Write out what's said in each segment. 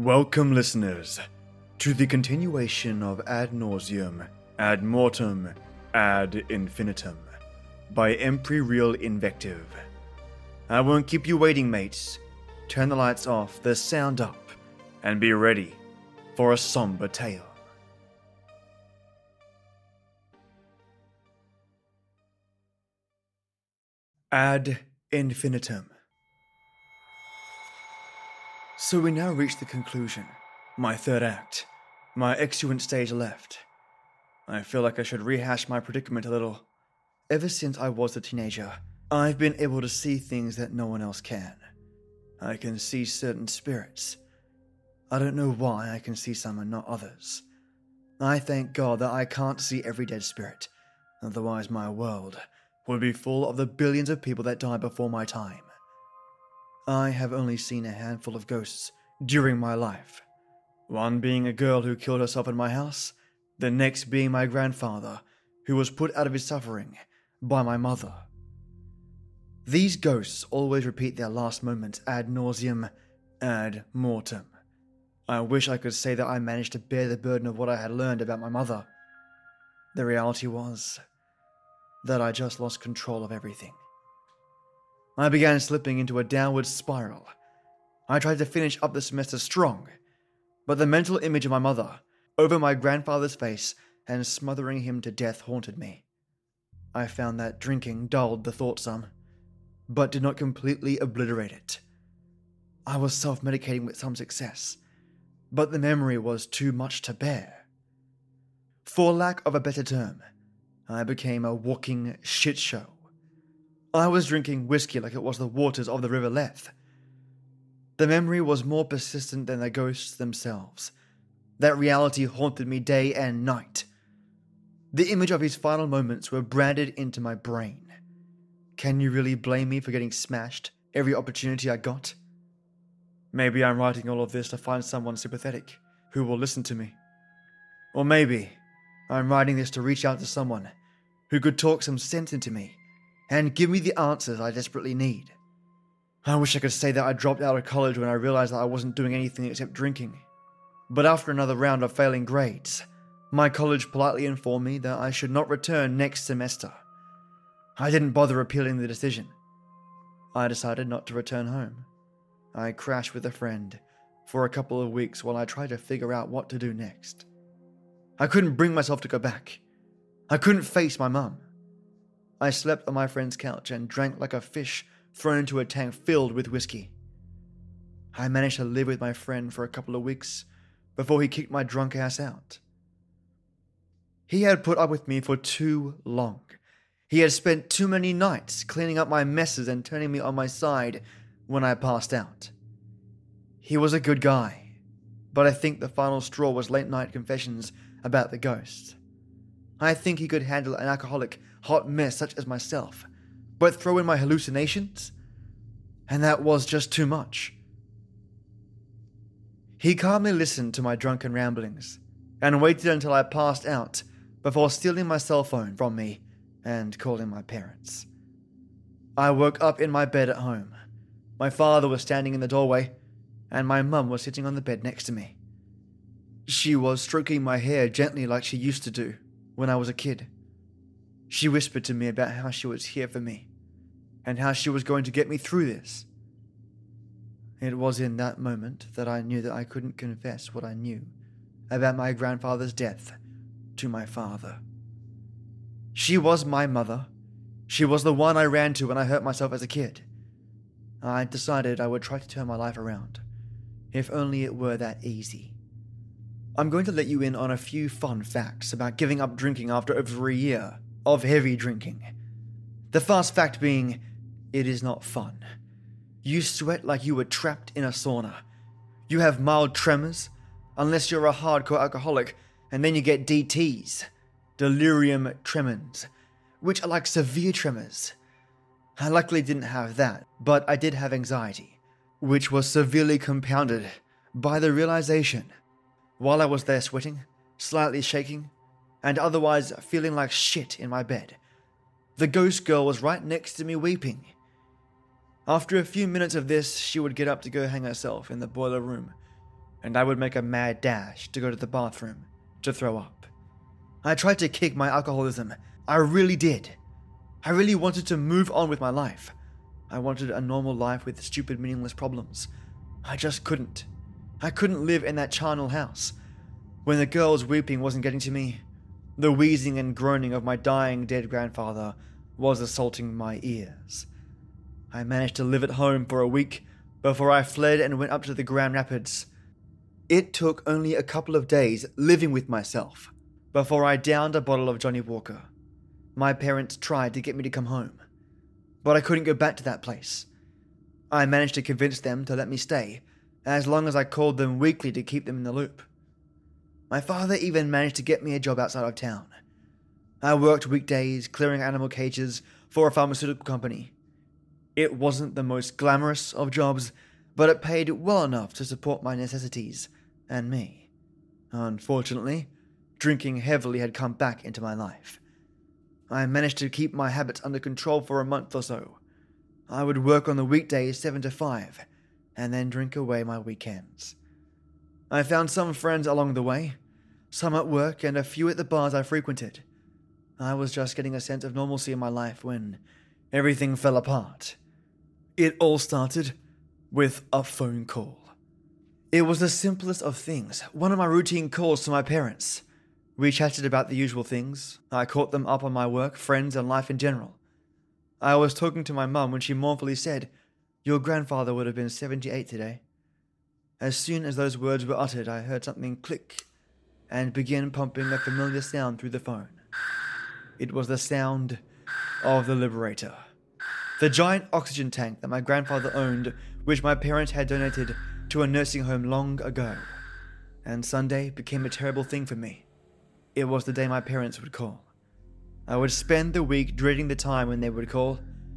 Welcome, listeners, to the continuation of Ad Nauseum, Ad Mortem, Ad Infinitum by Empyreal Invective. I won't keep you waiting, mates. Turn the lights off, the sound up, and be ready for a somber tale. Ad Infinitum. So we now reach the conclusion. My third act. My exuent stage left. I feel like I should rehash my predicament a little. Ever since I was a teenager, I've been able to see things that no one else can. I can see certain spirits. I don't know why I can see some and not others. I thank God that I can't see every dead spirit, otherwise my world would be full of the billions of people that died before my time. I have only seen a handful of ghosts during my life. One being a girl who killed herself in my house, the next being my grandfather, who was put out of his suffering by my mother. These ghosts always repeat their last moments ad nauseum, ad mortem. I wish I could say that I managed to bear the burden of what I had learned about my mother. The reality was that I just lost control of everything. I began slipping into a downward spiral. I tried to finish up the semester strong, but the mental image of my mother over my grandfather's face and smothering him to death haunted me. I found that drinking dulled the thought some, but did not completely obliterate it. I was self-medicating with some success, but the memory was too much to bear. For lack of a better term, I became a walking shit show. I was drinking whiskey like it was the waters of the River Lethe. The memory was more persistent than the ghosts themselves. That reality haunted me day and night. The image of his final moments were branded into my brain. Can you really blame me for getting smashed every opportunity I got? Maybe I'm writing all of this to find someone sympathetic who will listen to me. Or maybe I'm writing this to reach out to someone who could talk some sense into me and give me the answers I desperately need. I wish I could say that I dropped out of college when I realized that I wasn't doing anything except drinking. But after another round of failing grades, my college politely informed me that I should not return next semester. I didn't bother appealing the decision. I decided not to return home. I crashed with a friend for a couple of weeks while I tried to figure out what to do next. I couldn't bring myself to go back. I couldn't face my mum. I slept on my friend's couch and drank like a fish thrown into a tank filled with whiskey. I managed to live with my friend for a couple of weeks before he kicked my drunk ass out. He had put up with me for too long. He had spent too many nights cleaning up my messes and turning me on my side when I passed out. He was a good guy, but I think the final straw was late night confessions about the ghosts. I think he could handle an alcoholic hot mess such as myself, but throw in my hallucinations? And that was just too much. He calmly listened to my drunken ramblings, and waited until I passed out before stealing my cell phone from me and calling my parents. I woke up in my bed at home. My father was standing in the doorway, and my mum was sitting on the bed next to me. She was stroking my hair gently like she used to do when I was a kid. She whispered to me about how she was here for me, and how she was going to get me through this. It was in that moment that I knew that I couldn't confess what I knew about my grandfather's death to my father. She was my mother. She was the one I ran to when I hurt myself as a kid. I decided I would try to turn my life around, if only it were that easy. I'm going to let you in on a few fun facts about giving up drinking after over a year of heavy drinking. The first fact being, it is not fun. You sweat like you were trapped in a sauna. You have mild tremors, unless you're a hardcore alcoholic, and then you get DTs, delirium tremens, which are like severe tremors. I luckily didn't have that, but I did have anxiety, which was severely compounded by the realization, while I was there sweating, slightly shaking, and otherwise feeling like shit in my bed, the ghost girl was right next to me weeping. After a few minutes of this, she would get up to go hang herself in the boiler room, and I would make a mad dash to go to the bathroom to throw up. I tried to kick my alcoholism. I really did. I really wanted to move on with my life. I wanted a normal life with stupid, meaningless problems. I just couldn't. I couldn't live in that charnel house. When the girls weeping wasn't getting to me, the wheezing and groaning of my dying dead grandfather was assaulting my ears. I managed to live at home for a week before I fled and went up to the Grand Rapids. It took only a couple of days living with myself before I downed a bottle of Johnny Walker. My parents tried to get me to come home, but I couldn't go back to that place. I managed to convince them to let me stay, as long as I called them weekly to keep them in the loop. My father even managed to get me a job outside of town. I worked weekdays clearing animal cages for a pharmaceutical company. It wasn't the most glamorous of jobs, but it paid well enough to support my necessities and me. Unfortunately, drinking heavily had come back into my life. I managed to keep my habits under control for a month or so. I would work on the weekdays 7 to 5, and then drink away my weekends. I found some friends along the way, some at work and a few at the bars I frequented. I was just getting a sense of normalcy in my life when everything fell apart. It all started with a phone call. It was the simplest of things, one of my routine calls to my parents. We chatted about the usual things. I caught them up on my work, friends, and life in general. I was talking to my mum when she mournfully said, "Your grandfather would have been 78 today." As soon as those words were uttered, I heard something click and begin pumping a familiar sound through the phone. It was the sound of the Liberator, the giant oxygen tank that my grandfather owned, which my parents had donated to a nursing home long ago. And Sunday became a terrible thing for me. It was the day my parents would call. I would spend the week dreading the time when they would call.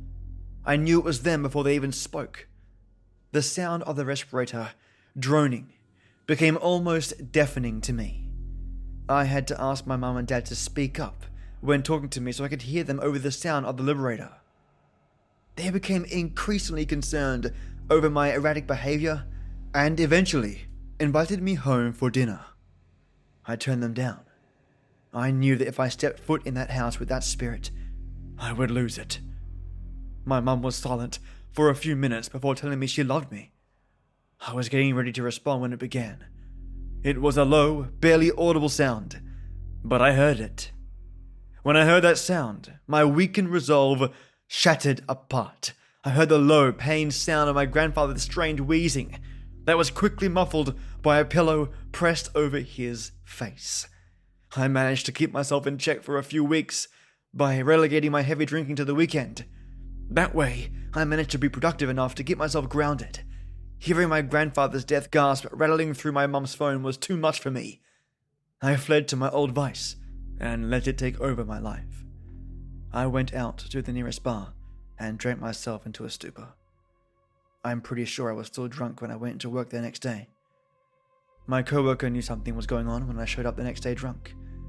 I knew it was them before they even spoke. The sound of the respirator, droning, became almost deafening to me. I had to ask my mum and dad to speak up when talking to me so I could hear them over the sound of the Liberator. They became increasingly concerned over my erratic behavior and eventually invited me home for dinner. I turned them down. I knew that if I stepped foot in that house with that spirit, I would lose it. My mum was silent for a few minutes before telling me she loved me. I was getting ready to respond when it began. It was a low, barely audible sound, but I heard it. When I heard that sound, my weakened resolve shattered apart. I heard the low, pained sound of my grandfather's strained wheezing that was quickly muffled by a pillow pressed over his face. I managed to keep myself in check for a few weeks by relegating my heavy drinking to the weekend. That way, I managed to be productive enough to keep myself grounded. Hearing my grandfather's death gasp rattling through my mum's phone was too much for me. I fled to my old vice and let it take over my life. I went out to the nearest bar and drank myself into a stupor. I'm pretty sure I was still drunk when I went to work the next day. My coworker knew something was going on when I showed up the next day drunk.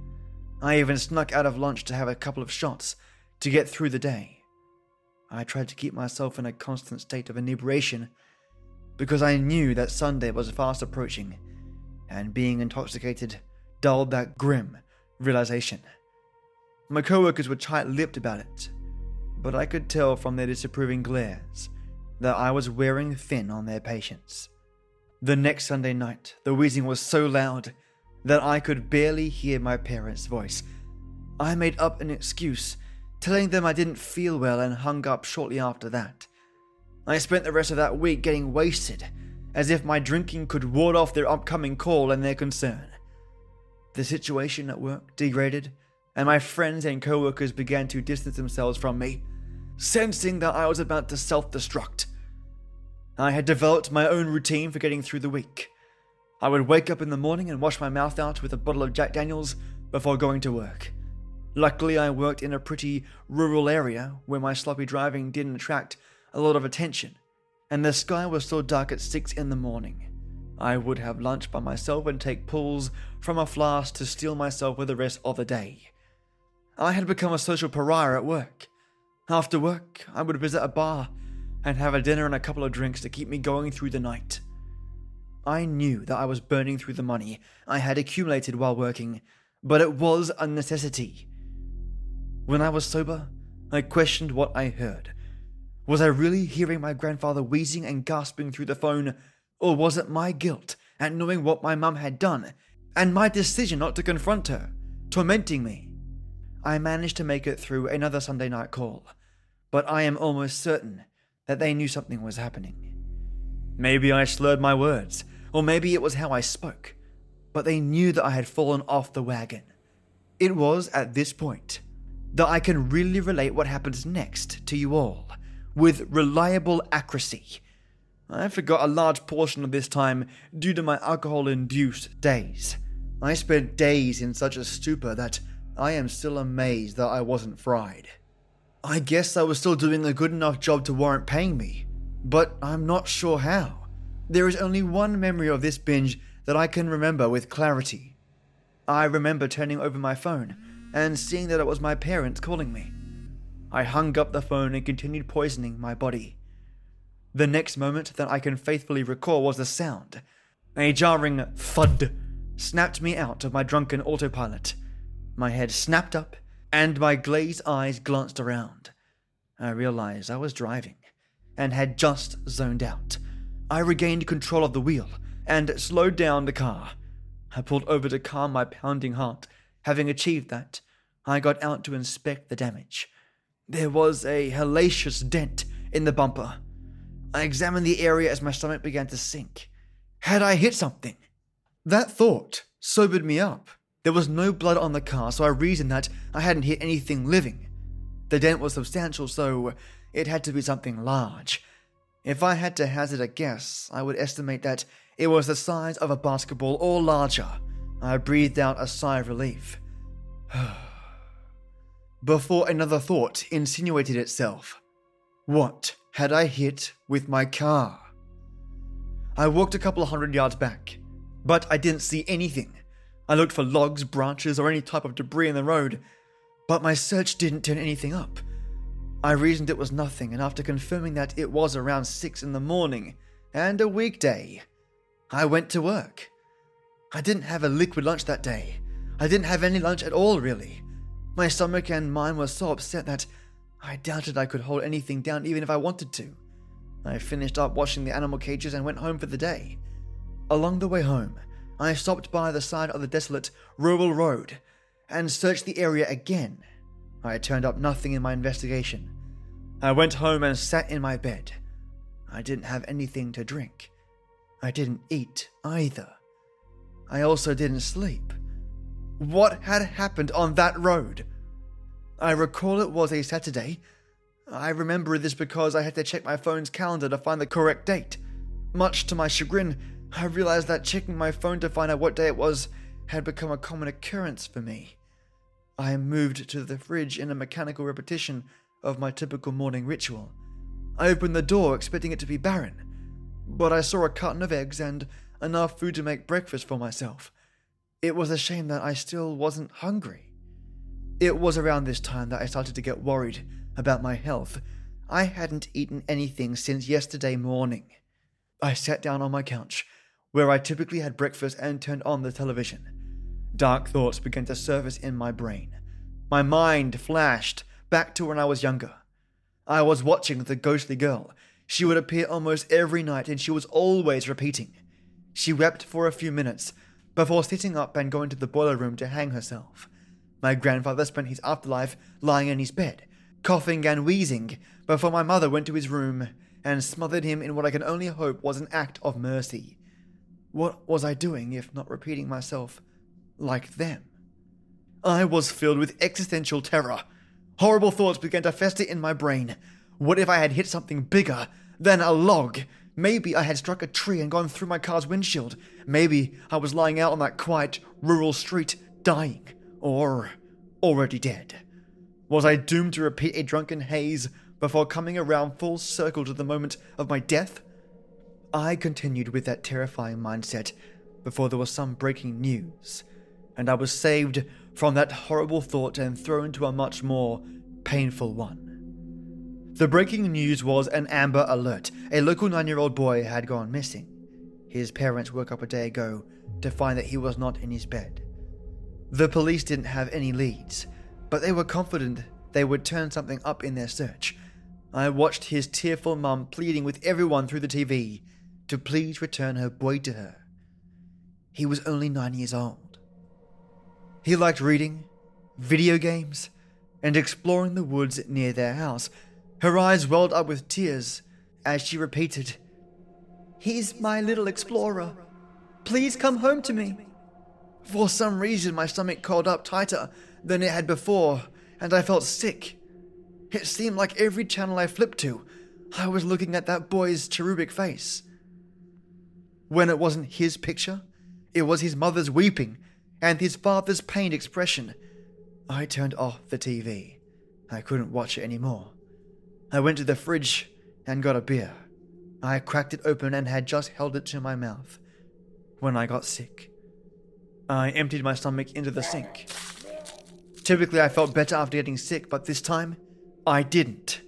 I even snuck out of lunch to have a couple of shots to get through the day. I tried to keep myself in a constant state of inebriation because I knew that Sunday was fast approaching, and being intoxicated dulled that grim realization. My coworkers were tight-lipped about it, but I could tell from their disapproving glares that I was wearing thin on their patience. The next Sunday night, the wheezing was so loud that I could barely hear my parents' voice. I made up an excuse, telling them I didn't feel well, and hung up shortly after that. I spent the rest of that week getting wasted, as if my drinking could ward off their upcoming call and their concern. The situation at work degraded, and my friends and coworkers began to distance themselves from me, sensing that I was about to self-destruct. I had developed my own routine for getting through the week. I would wake up in the morning and wash my mouth out with a bottle of Jack Daniels before going to work. Luckily, I worked in a pretty rural area where my sloppy driving didn't attract a lot of attention, and the sky was still dark at 6 in the morning. I would have lunch by myself and take pulls from a flask to steel myself for the rest of the day. I had become a social pariah at work. After work, I would visit a bar and have a dinner and a couple of drinks to keep me going through the night. I knew that I was burning through the money I had accumulated while working, but it was a necessity. When I was sober, I questioned what I heard. Was I really hearing my grandfather wheezing and gasping through the phone, or was it my guilt at knowing what my mum had done, and my decision not to confront her, tormenting me? I managed to make it through another Sunday night call, but I am almost certain that they knew something was happening. Maybe I slurred my words, or maybe it was how I spoke, but they knew that I had fallen off the wagon. It was at this point that I can really relate what happens next to you all, with reliable accuracy. I forgot a large portion of this time due to my alcohol-induced daze. I spent days in such a stupor that I am still amazed that I wasn't fried. I guess I was still doing a good enough job to warrant paying me, but I'm not sure how. There is only one memory of this binge that I can remember with clarity. I remember turning over my phone and seeing that it was my parents calling me. I hung up the phone and continued poisoning my body. The next moment that I can faithfully recall was the sound. A jarring thud snapped me out of my drunken autopilot. My head snapped up, and my glazed eyes glanced around. I realized I was driving, and had just zoned out. I regained control of the wheel, and slowed down the car. I pulled over to calm my pounding heart. Having achieved that, I got out to inspect the damage. There was a hellacious dent in the bumper. I examined the area as my stomach began to sink. Had I hit something? That thought sobered me up. There was no blood on the car, so I reasoned that I hadn't hit anything living. The dent was substantial, so it had to be something large. If I had to hazard a guess, I would estimate that it was the size of a basketball or larger. I breathed out a sigh of relief. Before another thought insinuated itself. What had I hit with my car? I walked a couple of 100 yards back, but I didn't see anything. I looked for logs, branches, or any type of debris in the road, but my search didn't turn anything up. I reasoned it was nothing, and after confirming that it was around 6 in the morning, and a weekday, I went to work. I didn't have a liquid lunch that day. I didn't have any lunch at all, really. My stomach and mind were so upset that I doubted I could hold anything down even if I wanted to. I finished up washing the animal cages and went home for the day. Along the way home, I stopped by the side of the desolate rural road and searched the area again. I turned up nothing in my investigation. I went home and sat in my bed. I didn't have anything to drink. I didn't eat either. I also didn't sleep. What had happened on that road? I recall it was a Saturday. I remember this because I had to check my phone's calendar to find the correct date. Much to my chagrin, I realized that checking my phone to find out what day it was had become a common occurrence for me. I moved to the fridge in a mechanical repetition of my typical morning ritual. I opened the door expecting it to be barren, but I saw a carton of eggs and enough food to make breakfast for myself. It was a shame that I still wasn't hungry. It was around this time that I started to get worried about my health. I hadn't eaten anything since yesterday morning. I sat down on my couch, where I typically had breakfast, and turned on the television. Dark thoughts began to surface in my brain. My mind flashed back to when I was younger. I was watching The Ghostly Girl. She would appear almost every night, and she was always repeating. She wept for a few minutes before sitting up and going to the boiler room to hang herself. My grandfather spent his afterlife lying in his bed, coughing and wheezing, before my mother went to his room and smothered him in what I can only hope was an act of mercy. What was I doing if not repeating myself like them? I was filled with existential terror. Horrible thoughts began to fester in my brain. What if I had hit something bigger than a log? Maybe I had struck a tree and gone through my car's windshield. Maybe I was lying out on that quiet, rural street, dying, or already dead. Was I doomed to repeat a drunken haze before coming around full circle to the moment of my death? I continued with that terrifying mindset before there was some breaking news, and I was saved from that horrible thought and thrown to a much more painful one. The breaking news was an Amber Alert. A local 9-year-old boy had gone missing. His parents woke up a day ago to find that he was not in his bed. The police didn't have any leads, but they were confident they would turn something up in their search. I watched his tearful mum pleading with everyone through the TV to please return her boy to her. He was only 9 years old. He liked reading, video games, and exploring the woods near their house. Her eyes welled up with tears as she repeated, "He's my little explorer. Please come home to me." For some reason, my stomach curled up tighter than it had before, and I felt sick. It seemed like every channel I flipped to, I was looking at that boy's cherubic face. When it wasn't his picture, it was his mother's weeping and his father's pained expression. I turned off the TV. I couldn't watch it anymore. I went to the fridge and got a beer. I cracked it open and had just held it to my mouth when I got sick. I emptied my stomach into the sink. Typically, I felt better after getting sick, but this time, I didn't.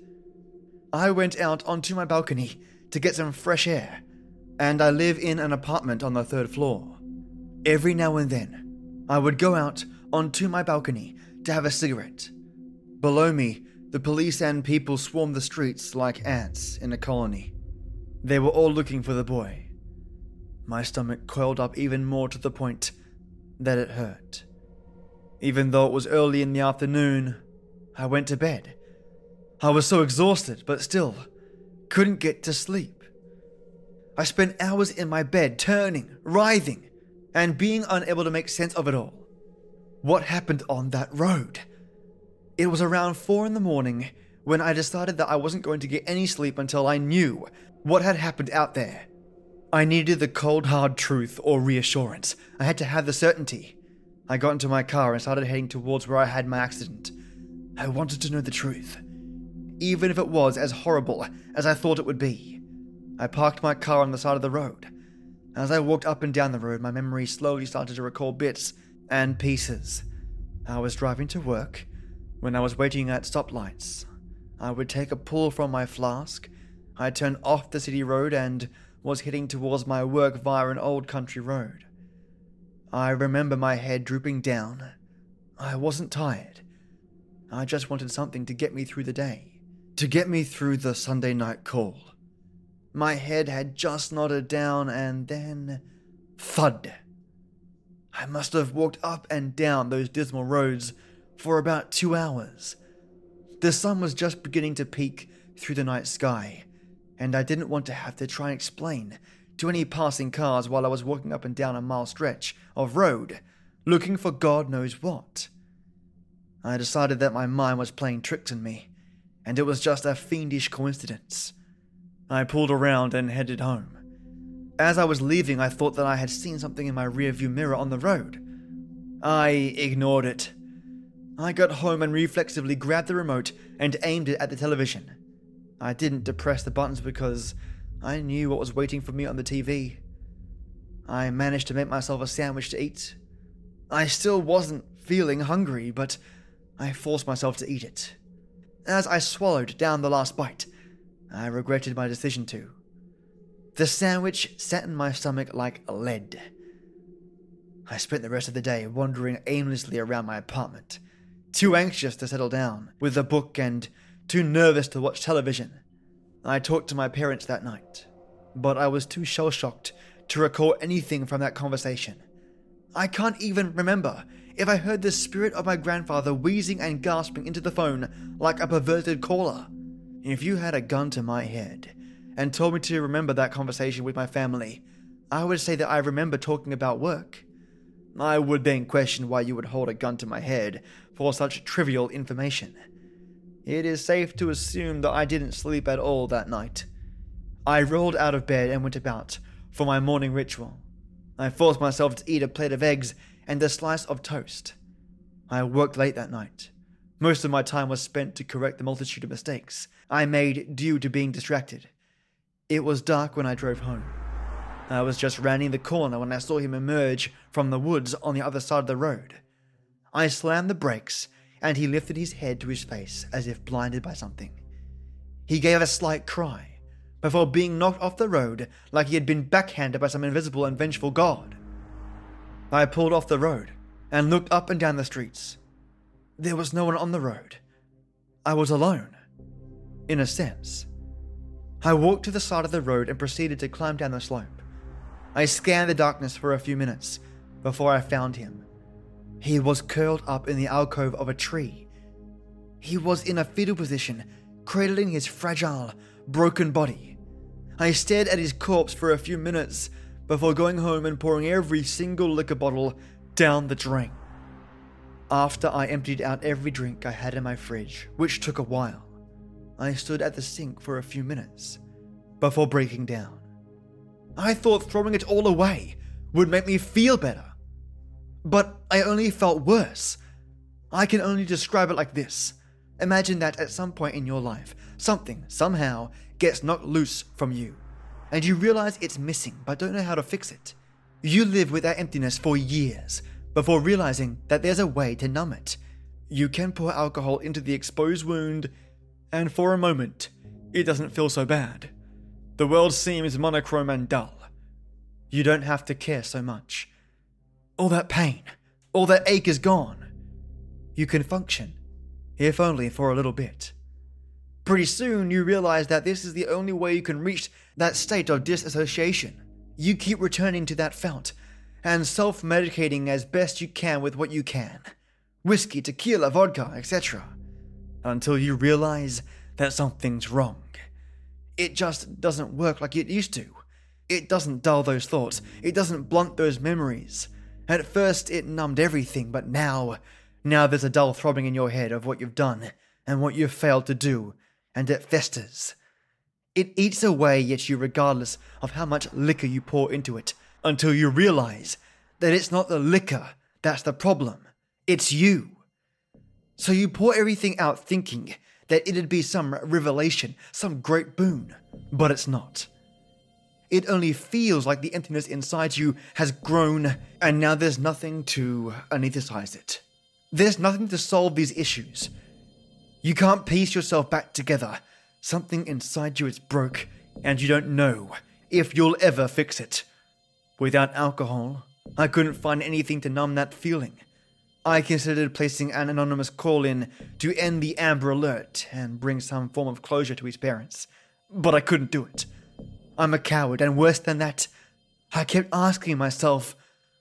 I went out onto my balcony to get some fresh air, and I live in an apartment on the 3rd floor. Every now and then, I would go out onto my balcony to have a cigarette. Below me, the police and people swarmed the streets like ants in a colony. They were all looking for the boy. My stomach coiled up even more to the point that it hurt. Even though it was early in the afternoon, I went to bed. I was so exhausted, but still couldn't get to sleep. I spent hours in my bed, turning, writhing, and being unable to make sense of it all. What happened on that road? It was around 4 a.m. when I decided that I wasn't going to get any sleep until I knew what had happened out there. I needed the cold, hard truth or reassurance. I had to have the certainty. I got into my car and started heading towards where I had my accident. I wanted to know the truth, even if it was as horrible as I thought it would be. I parked my car on the side of the road. As I walked up and down the road, my memory slowly started to recall bits and pieces. I was driving to work. When I was waiting at stoplights, I would take a pull from my flask. I turned off the city road and was heading towards my work via an old country road. I remember my head drooping down. I wasn't tired. I just wanted something to get me through the day, to get me through the Sunday night call. My head had just nodded down and then thud. I must have walked up and down those dismal roads for about 2 hours. The sun was just beginning to peek through the night sky, and I didn't want to have to try and explain to any passing cars while I was walking up and down a mile stretch of road, looking for God knows what. I decided that my mind was playing tricks on me, and it was just a fiendish coincidence. I pulled around and headed home. As I was leaving, I thought that I had seen something in my rearview mirror on the road. I ignored it. I got home and reflexively grabbed the remote and aimed it at the television. I didn't depress the buttons because I knew what was waiting for me on the TV. I managed to make myself a sandwich to eat. I still wasn't feeling hungry, but I forced myself to eat it. As I swallowed down the last bite, I regretted my decision to. The sandwich sat in my stomach like lead. I spent the rest of the day wandering aimlessly around my apartment, too anxious to settle down with a book and too nervous to watch television. I talked to my parents that night, but I was too shell-shocked to recall anything from that conversation. I can't even remember if I heard the spirit of my grandfather wheezing and gasping into the phone like a perverted caller. If you had a gun to my head and told me to remember that conversation with my family, I would say that I remember talking about work. I would then question why you would hold a gun to my head for such trivial information. It is safe to assume that I didn't sleep at all that night. I rolled out of bed and went about for my morning ritual. I forced myself to eat a plate of eggs and a slice of toast. I worked late that night. Most of my time was spent to correct the multitude of mistakes I made due to being distracted. It was dark when I drove home. I was just rounding the corner when I saw him emerge from the woods on the other side of the road. I slammed the brakes, and he lifted his head to his face as if blinded by something. He gave a slight cry, before being knocked off the road like he had been backhanded by some invisible and vengeful god. I pulled off the road and looked up and down the streets. There was no one on the road. I was alone, in a sense. I walked to the side of the road and proceeded to climb down the slope. I scanned the darkness for a few minutes before I found him. He was curled up in the alcove of a tree. He was in a fetal position, cradling his fragile, broken body. I stared at his corpse for a few minutes before going home and pouring every single liquor bottle down the drain. After I emptied out every drink I had in my fridge, which took a while, I stood at the sink for a few minutes before breaking down. I thought throwing it all away would make me feel better, but I only felt worse. I can only describe it like this. Imagine that at some point in your life, something, somehow, gets knocked loose from you, and you realize it's missing but don't know how to fix it. You live with that emptiness for years before realizing that there's a way to numb it. You can pour alcohol into the exposed wound, and for a moment, it doesn't feel so bad. The world seems monochrome and dull. You don't have to care so much. All that pain, all that ache is gone. You can function, if only for a little bit. Pretty soon, you realize that this is the only way you can reach that state of disassociation. You keep returning to that fount and self-medicating as best you can with what you can. Whiskey, tequila, vodka, etc. Until you realize that something's wrong. It just doesn't work like it used to. It doesn't dull those thoughts. It doesn't blunt those memories. At first, it numbed everything, but now there's a dull throbbing in your head of what you've done and what you've failed to do, and it festers. It eats away at you regardless of how much liquor you pour into it, until you realize that it's not the liquor that's the problem. It's you. So you pour everything out thinking that it'd be some revelation, some great boon, but it's not. It only feels like the emptiness inside you has grown, and now there's nothing to anesthetize it. There's nothing to solve these issues. You can't piece yourself back together. Something inside you is broke, and you don't know if you'll ever fix it. Without alcohol, I couldn't find anything to numb that feeling. I considered placing an anonymous call in to end the Amber Alert and bring some form of closure to his parents, but I couldn't do it. I'm a coward, and worse than that, I kept asking myself,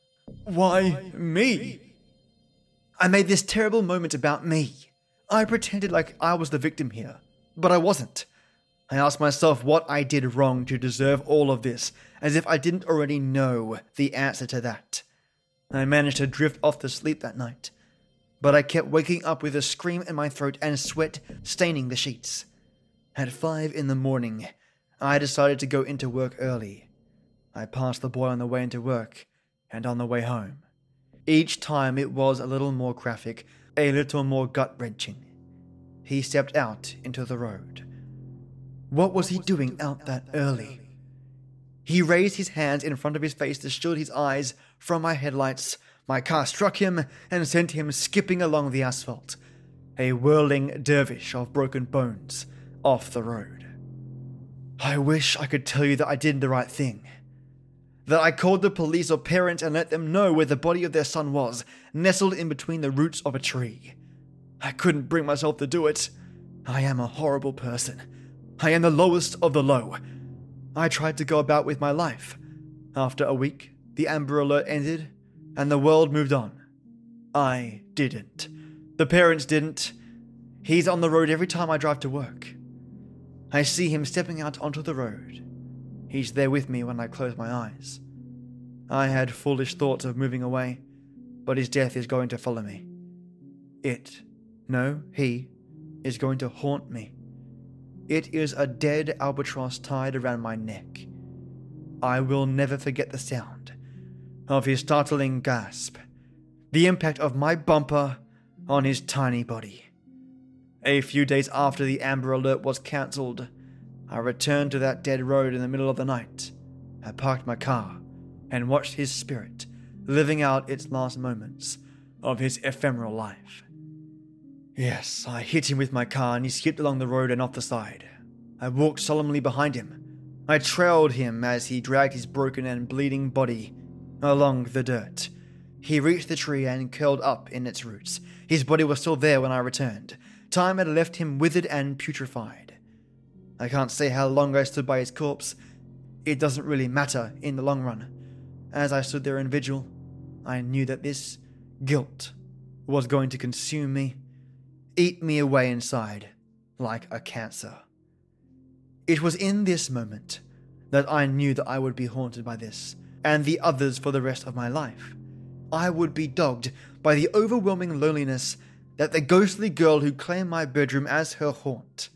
why me? I made this terrible moment about me. I pretended like I was the victim here, but I wasn't. I asked myself what I did wrong to deserve all of this, as if I didn't already know the answer to that. I managed to drift off to sleep that night, but I kept waking up with a scream in my throat and sweat staining the sheets. At 5 a.m, I decided to go into work early. I passed the boy on the way into work and on the way home. Each time it was a little more graphic, a little more gut-wrenching. He stepped out into the road. What was he doing out that early? He raised his hands in front of his face to shield his eyes from my headlights. My car struck him and sent him skipping along the asphalt, a whirling dervish of broken bones off the road. I wish I could tell you that I did the right thing. That I called the police or parents and let them know where the body of their son was, nestled in between the roots of a tree. I couldn't bring myself to do it. I am a horrible person. I am the lowest of the low. I tried to go about with my life. After a week, the Amber Alert ended, and the world moved on. I didn't. The parents didn't. He's on the road every time I drive to work. I see him stepping out onto the road. He's there with me when I close my eyes. I had foolish thoughts of moving away, but his death is going to follow me. He is going to haunt me. It is a dead albatross tied around my neck. I will never forget the sound of his startling gasp, the impact of my bumper on his tiny body. A few days after the Amber Alert was cancelled, I returned to that dead road in the middle of the night. I parked my car and watched his spirit living out its last moments of his ephemeral life. Yes, I hit him with my car and he skipped along the road and off the side. I walked solemnly behind him, I trailed him as he dragged his broken and bleeding body along the dirt. He reached the tree and curled up in its roots. His body was still there when I returned. Time had left him withered and putrefied. I can't say how long I stood by his corpse. It doesn't really matter in the long run. As I stood there in vigil, I knew that this guilt was going to consume me, eat me away inside like a cancer. It was in this moment that I knew that I would be haunted by this and the others for the rest of my life. I would be dogged by the overwhelming loneliness that the ghostly girl who claimed my bedroom as her haunt.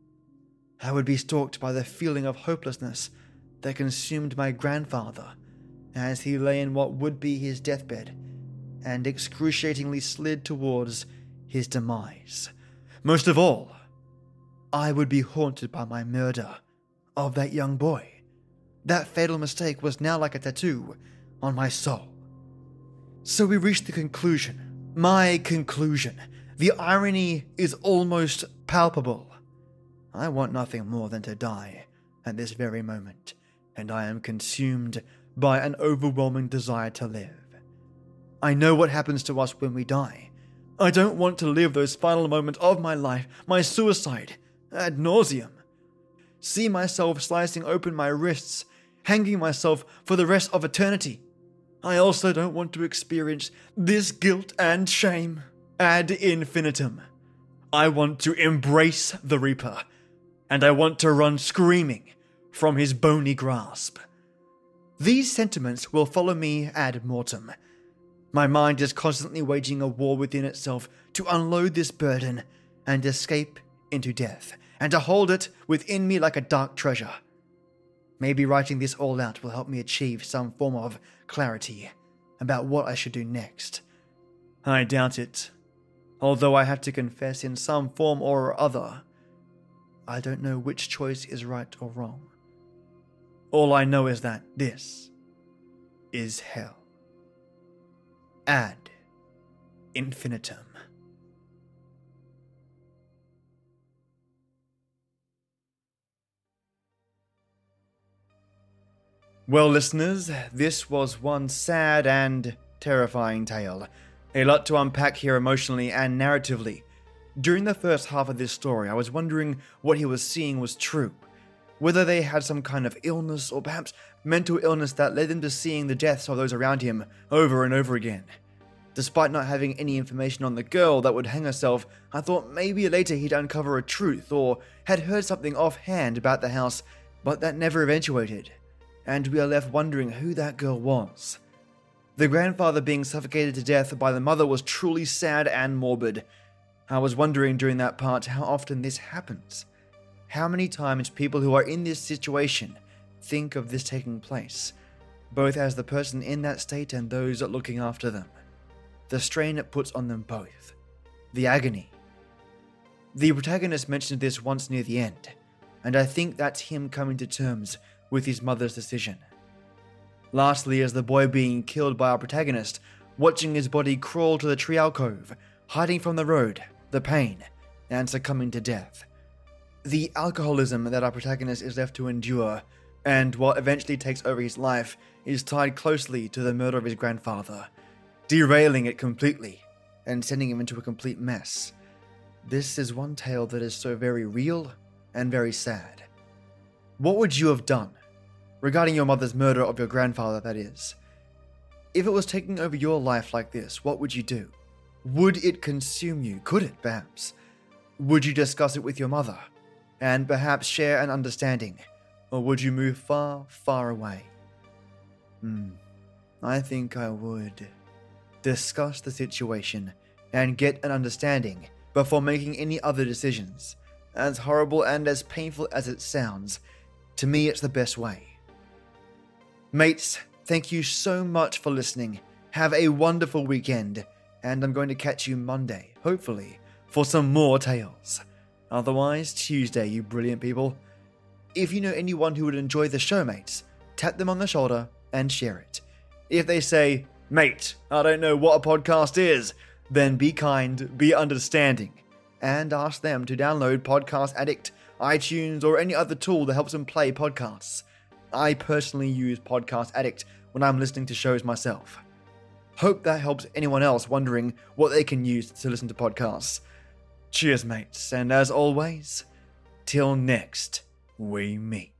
I would be stalked by the feeling of hopelessness that consumed my grandfather as he lay in what would be his deathbed and excruciatingly slid towards his demise. Most of all, I would be haunted by my murder of that young boy. That fatal mistake was now like a tattoo on my soul. So we reached the conclusion. My conclusion. The irony is almost palpable. I want nothing more than to die at this very moment, and I am consumed by an overwhelming desire to live. I know what happens to us when we die. I don't want to live those final moments of my life, my suicide, ad nauseum. See myself slicing open my wrists, hanging myself for the rest of eternity. I also don't want to experience this guilt and shame ad infinitum. I want to embrace the Reaper, and I want to run screaming from his bony grasp. These sentiments will follow me ad mortem. My mind is constantly waging a war within itself to unload this burden and escape into death, and to hold it within me like a dark treasure. Maybe writing this all out will help me achieve some form of clarity about what I should do next. I doubt it, although I have to confess in some form or other, I don't know which choice is right or wrong. All I know is that this is hell. Ad infinitum. Well, listeners, this was one sad and terrifying tale. A lot to unpack here emotionally and narratively. During the first half of this story, I was wondering what he was seeing was true. Whether they had some kind of illness or perhaps mental illness that led them to seeing the deaths of those around him over and over again. Despite not having any information on the girl that would hang herself, I thought maybe later he'd uncover a truth or had heard something offhand about the house, but that never eventuated, and we are left wondering who that girl was. The grandfather being suffocated to death by the mother was truly sad and morbid. I was wondering during that part how often this happens. How many times people who are in this situation think of this taking place, both as the person in that state and those looking after them. The strain it puts on them both. The agony. The protagonist mentioned this once near the end, and I think that's him coming to terms with his mother's decision. Lastly, as the boy being killed by our protagonist, watching his body crawl to the tree alcove, hiding from the road, the pain, and succumbing to death. The alcoholism that our protagonist is left to endure, and what eventually takes over his life, is tied closely to the murder of his grandfather, derailing it completely, and sending him into a complete mess. This is one tale that is so very real and very sad. What would you have done, regarding your mother's murder of your grandfather, that is? If it was taking over your life like this, what would you do? Would it consume you? Could it, perhaps? Would you discuss it with your mother, and perhaps share an understanding? Or would you move far, far away? I think I would discuss the situation and get an understanding before making any other decisions. As horrible and as painful as it sounds, to me it's the best way. Mates, thank you so much for listening. Have a wonderful weekend, and I'm going to catch you Monday, hopefully, for some more tales. Otherwise, Tuesday, you brilliant people. If you know anyone who would enjoy the show, mates, tap them on the shoulder and share it. If they say, "Mate, I don't know what a podcast is," then be kind, be understanding, and ask them to download Podcast Addict iTunes, or any other tool that helps them play podcasts. I personally use Podcast Addict when I'm listening to shows myself. Hope that helps anyone else wondering what they can use to listen to podcasts. Cheers, mates, and as always, till next we meet.